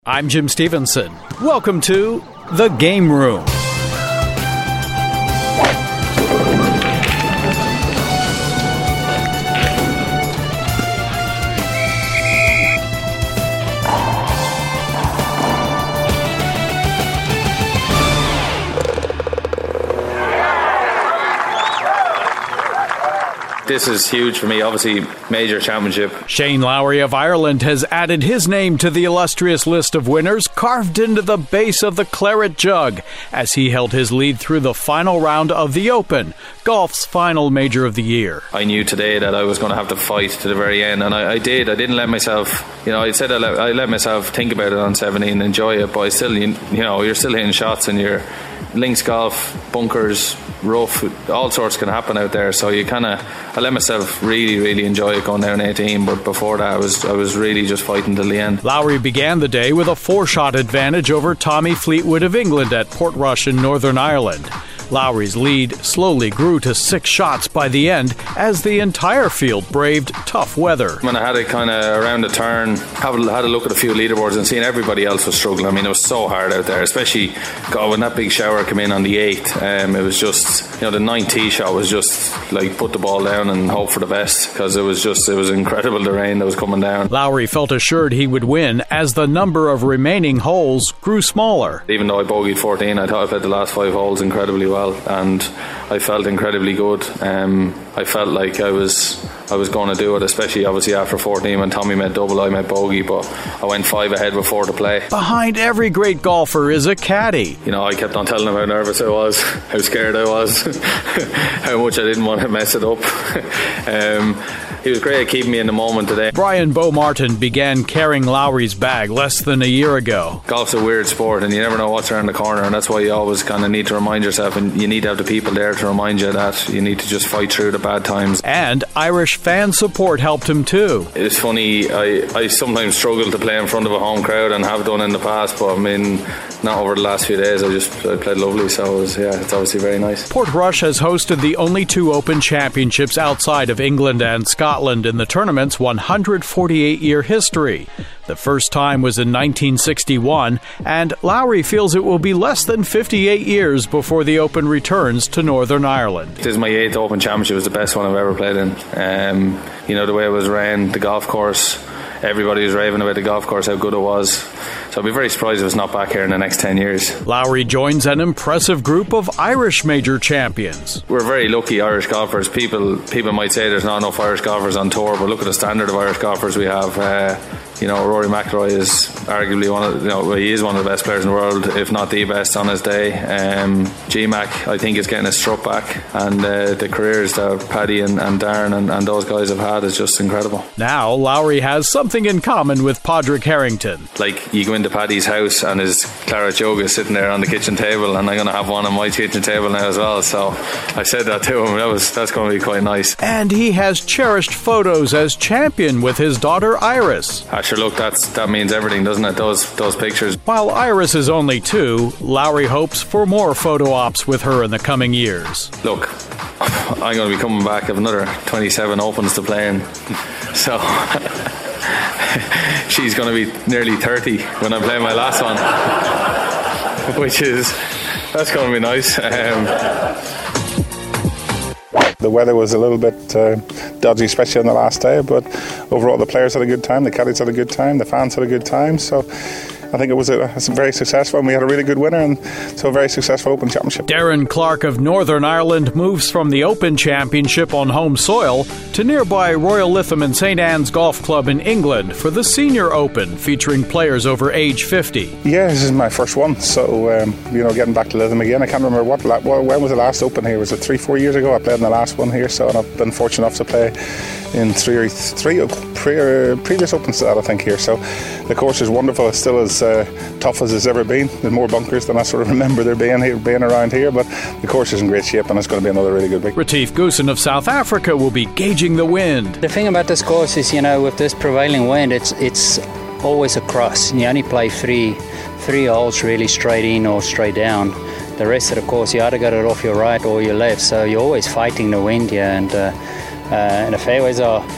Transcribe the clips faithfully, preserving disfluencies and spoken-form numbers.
I'm Jim Stevenson. Welcome to The Game Room. This is huge for me, obviously, major championship. Shane Lowry of Ireland has added his name to the illustrious list of winners carved into the base of the claret jug as he held his lead through the final round of the Open, golf's final major of the year. I knew today that I was going to have to fight to the very end, and I, I did. I didn't let myself, you know, I said I let, I let myself think about it on seventeen and enjoy it, but I still, you, you know, you're still hitting shots and you're links golf, bunkers, rough, all sorts can happen out there. So you kind of, I let myself really, really enjoy it going down eighteen. But before that, I was, I was really just fighting till the end. Lowry began the day with a four-shot advantage over Tommy Fleetwood of England at Portrush in Northern Ireland. Lowry's lead slowly grew to six shots by the end as the entire field braved tough weather. When I had it kind of around the turn, had a look at a few leaderboards and seeing everybody else was struggling. I mean, it was so hard out there, especially God, when that big shower came in on the eighth. Um, it was just, you know, the ninth tee shot was just like put the ball down and hope for the best, because it was just, it was incredible, the rain that was coming down. Lowry felt assured he would win as the number of remaining holes grew smaller. Even though I bogeyed fourteen, I thought I played the last five holes incredibly well. And I felt incredibly good. Um, I felt like I was I was going to do it, especially obviously after fourteen when Tommy made double, I made bogey, but I went five ahead before the play. Behind every great golfer is a caddy. You know, I kept on telling him how nervous I was, how scared I was, how much I didn't want to mess it up. um, he was great at keeping me in the moment today. Brian Beaumartin began carrying Lowry's bag less than a year ago. Golf's a weird sport and you never know what's around the corner, and that's why you always kind of need to remind yourself, and you need to have the people there to remind you that you need to just fight through the bad times. And Irish fan support helped him too. It's funny, I, I sometimes struggle to play in front of a home crowd and have done in the past, but I mean, not over the last few days. I just I played lovely, so it was, yeah, it's obviously very nice. Portrush has hosted the only two Open championships outside of England and Scotland in the tournament's one hundred forty-eight year history. The first time was in nineteen sixty-one, and Lowry feels it will be less than fifty-eight years before the Open returns to Northern Ireland. This is my eighth Open Championship. It was the best one I've ever played in. Um, you know, the way it was ran, the golf course, everybody was raving about the golf course, how good it was. So I'll be very surprised if it's not back here in the next ten years. Lowry joins an impressive group of Irish major champions. We're very lucky Irish golfers. People people might say there's not enough Irish golfers on tour, but look at the standard of Irish golfers we have. Uh, you know, Rory McIlroy is arguably one of, you know, he is one of the best players in the world, if not the best on his day. Um, G-Mac, I think, is getting his strut back, and uh, the careers that Paddy and, and Darren and, and those guys have had is just incredible. Now Lowry has something in common with Padraig Harrington. Like, you go into Paddy's house and his claret jug is sitting there on the kitchen table, and I'm going to have one on my kitchen table now as well. So I said that to him. That was that's going to be quite nice. And he has cherished photos as champion with his daughter Iris. I sure look, that's that means everything, doesn't it? Those those pictures. While Iris is only two, Lowry hopes for more photo ops with her in the coming years. Look, I'm going to be coming back with another twenty-seven Opens to play in, so she's going to be nearly thirty when I play my last one, which is, that's going to be nice. Um, The weather was a little bit uh, dodgy, especially on the last day, but overall the players had a good time, the caddies had a good time, the fans had a good time, so I think it was, a, it was very successful, and we had a really good winner, and so a very successful Open Championship. Darren Clark of Northern Ireland moves from the Open Championship on home soil to nearby Royal Lytham and St Anne's Golf Club in England for the Senior Open, featuring players over age fifty. Yeah, this is my first one, so um, you know, getting back to Lytham again. I can't remember what, when was the last Open here. Was it three, four years ago? I played in the last one here, so and I've been fortunate enough to play in three, three pre, previous Opens to that, I think, here. So the course is wonderful. It's still as uh, tough as it's ever been. There's more bunkers than I sort of remember there being here, being around here, but the course is in great shape, and it's going to be another really good week. Retief Goosen of South Africa will be gauging the wind. The thing about this course is, you know, with this prevailing wind, it's it's always a cross. You only play three three holes really straight in or straight down. The rest of the course, you either got it off your right or your left, so you're always fighting the wind here, and uh, uh, and the fairways are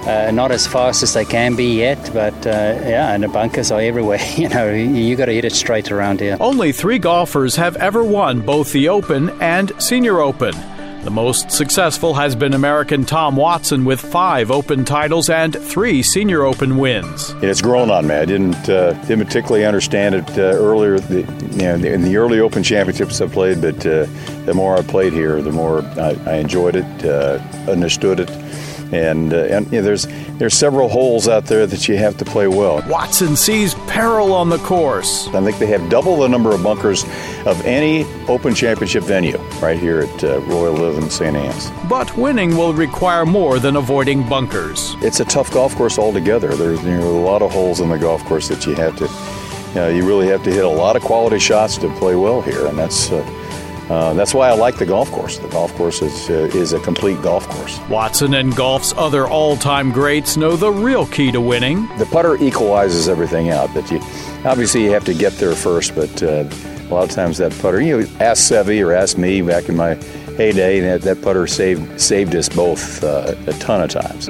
Uh, not as fast as they can be yet, but uh, yeah, and the bunkers are everywhere. You know, you, you got to hit it straight around here. Only three golfers have ever won both the Open and Senior Open. The most successful has been American Tom Watson with five Open titles and three Senior Open wins. It's grown on me. I didn't uh, didn't particularly understand it uh, earlier. The, you know, in the early Open championships I played, but uh, the more I played here, the more I, I enjoyed it, uh, understood it. And, uh, and you know, there's there's several holes out there that you have to play well. Watson sees peril on the course. I think they have double the number of bunkers of any Open Championship venue right here at uh, Royal Lytham Saint Anne's. But winning will require more than avoiding bunkers. It's a tough golf course altogether. There's you know, a lot of holes in the golf course that you have to, you know, you really have to hit a lot of quality shots to play well here, and that's. Uh, Uh, that's why I like the golf course. The golf course is uh, is a complete golf course. Watson and golf's other all-time greats know the real key to winning. The putter equalizes everything out. But you, obviously you have to get there first, but uh, a lot of times that putter, you know, ask Seve or ask me back in my heyday, that, that putter saved, saved us both uh, a ton of times.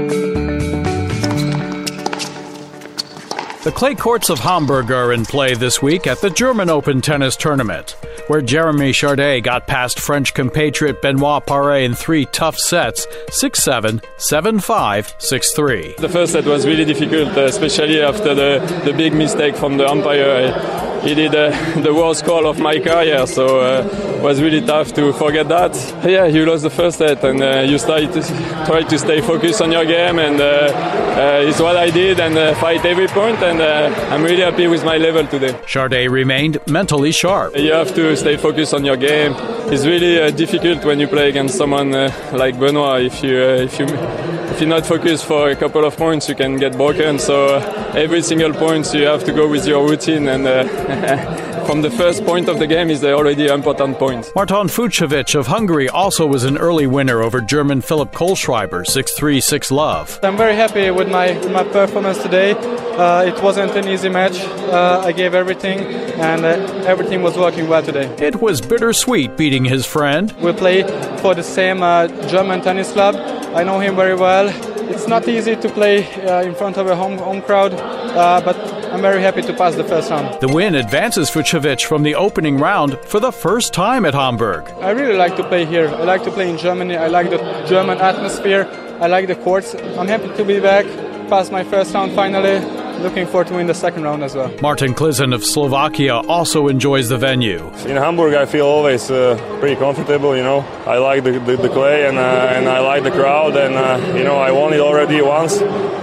The clay courts of Hamburg are in play this week at the German Open tennis tournament, where Jeremy Chardet got past French compatriot Benoit Paire in three tough sets, six seven, seven five, six three. The first set was really difficult, especially after the, the big mistake from the umpire. He did uh, the worst call of my career, so uh, it was really tough to forget that. Yeah, you lost the first set, and uh, you started to try to stay focused on your game, and uh, uh, it's what I did, and uh, fight every point, and uh, I'm really happy with my level today. Chardet remained mentally sharp. You have to stay focused on your game. It's really uh, difficult when you play against someone uh, like Benoit. If you uh, if you if you're not focused for a couple of points, you can get broken. So uh, every single point you have to go with your routine, and uh, from the first point of the game is already an important point. Marton Fucsovics of Hungary also was an early winner over German Philipp Kohlschreiber, six three, six love. I'm very happy with my, my performance today. Uh, it wasn't an easy match. Uh, I gave everything, and uh, everything was working well today. It was bittersweet beating his friend. We play for the same uh, German tennis club. I know him very well. It's not easy to play uh, in front of a home, home crowd, uh, but I'm very happy to pass the first round. The win advances Fucsovics from the opening round for the first time at Hamburg. I really like to play here. I like to play in Germany. I like the German atmosphere. I like the courts. I'm happy to be back, pass my first round finally. Looking forward to win the second round as well. Martin Klizen of Slovakia also enjoys the venue. In Hamburg, I feel always uh, pretty comfortable. You know, I like the, the, the clay, and uh, and I like the crowd, and uh, you know, I won it already once,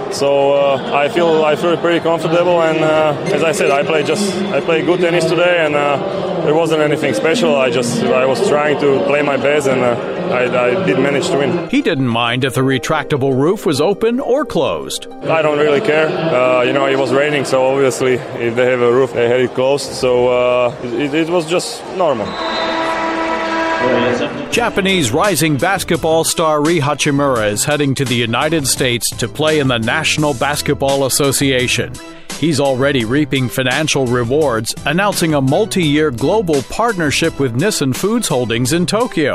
so uh, I feel I feel pretty comfortable. And uh, as I said, I play just I play good tennis today, and uh, there wasn't anything special. I just I was trying to play my best, and uh, I, I did manage to win. He didn't mind if the retractable roof was open or closed. I don't really care. Uh, you know, it was raining, so obviously if they have a roof, they had it closed. So uh, it, it was just normal. Japanese rising basketball star Rui Hachimura is heading to the United States to play in the National Basketball Association. He's already reaping financial rewards, announcing a multi-year global partnership with Nissin Foods Holdings in Tokyo.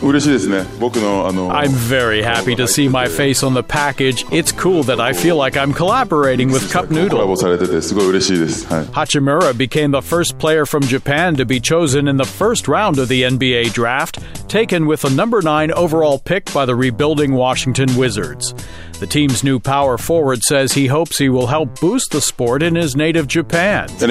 I'm very happy to see my face on the package. It's cool that I feel like I'm collaborating with Cup Noodle. Hachimura became the first player from Japan to be chosen in the first round of the N B A draft, taken with a number nine overall pick by the rebuilding Washington Wizards. The team's new power forward says he hopes he will help boost the sport in his native Japan. After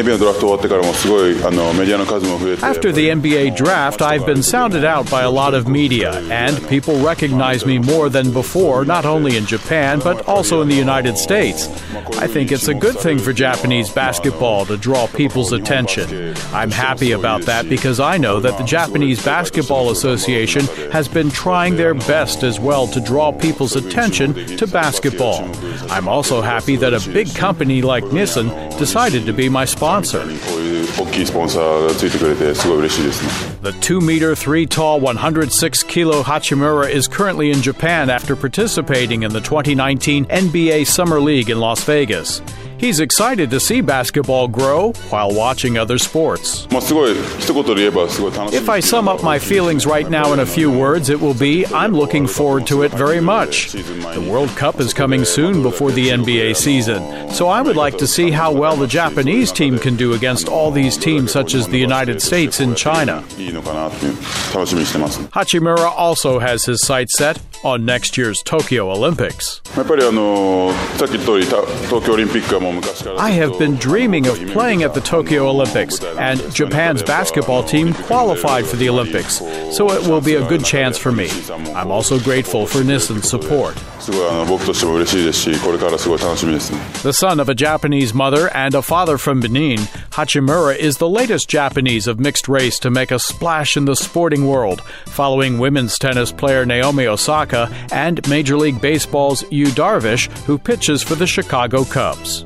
the N B A draft, I've been sounded out by a lot of media, and people recognize me more than before, not only in Japan, but also in the United States. I think it's a good thing for Japanese basketball to draw people's attention. I'm happy about that because I know that the Japanese Basketball Association has been trying their best as well to draw people's attention to basketball. I'm also happy that a big company like Nissin decided to be my sponsor. The two meter three tall, one hundred six kilo Hachimura is currently in Japan after participating in the twenty nineteen N B A Summer League in Las Vegas. He's excited to see basketball grow while watching other sports. If I sum up my feelings right now in a few words, it will be I'm looking forward to it very much. The World Cup is coming soon before the N B A season, so I would like to see how well the Japanese team can do against all these teams such as the United States and China. Hachimura also has his sights set on next year's Tokyo Olympics. I have been dreaming of playing at the Tokyo Olympics, and Japan's basketball team qualified for the Olympics, so it will be a good chance for me. I'm also grateful for Nissan's support. The son of a Japanese mother and a father from Benin, Hachimura is the latest Japanese of mixed race to make a splash in the sporting world, following women's tennis player Naomi Osaka and Major League Baseball's Yu Darvish, who pitches for the Chicago Cubs.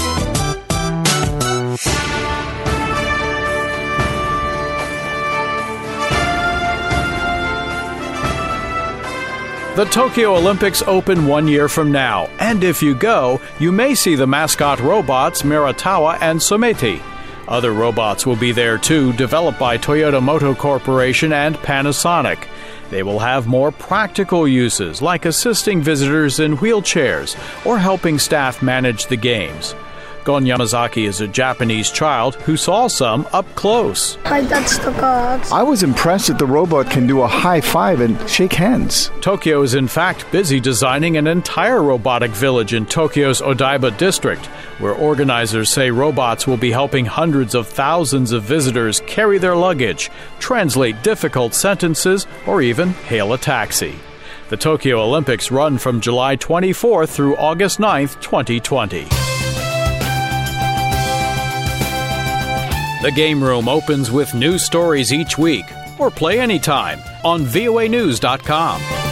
The Tokyo Olympics open one year from now, and if you go, you may see the mascot robots Muratawa and Someti. Other robots will be there too, developed by Toyota Motor Corporation and Panasonic. They will have more practical uses, like assisting visitors in wheelchairs or helping staff manage the games. Gon Yamazaki is a Japanese child who saw some up close. I was impressed that the robot can do a high five and shake hands. Tokyo is in fact busy designing an entire robotic village in Tokyo's Odaiba district, where organizers say robots will be helping hundreds of thousands of visitors carry their luggage, translate difficult sentences, or even hail a taxi. The Tokyo Olympics run from July twenty-fourth through August ninth, twenty twenty. The Game Room opens with new stories each week, or play anytime on V O A news dot com.